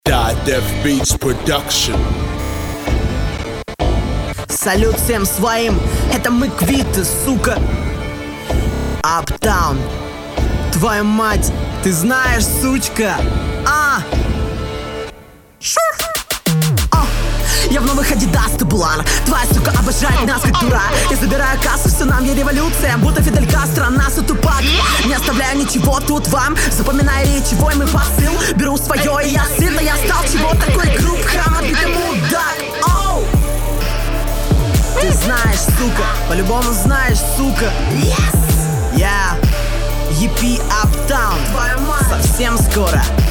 Die Death Beats Production. Салют всем своим, это мы квиты, сука. Аптаун, твою мать, ты знаешь, сучка. Я в новых Адидас, ты блар. Твоя сука обожает нас как дура. Я забираю кассу, все нам, я революция. Будто Фидель Кастро, нас и Тупак. Не оставляю ничего тут вам. Запоминаю речевой мой посыл. Беру свое, и я сильно, я стал чего такой груб, хам, отбитый мудак. Оу! Ты знаешь, сука, по-любому знаешь, сука. Я EP Аптаун, совсем скоро.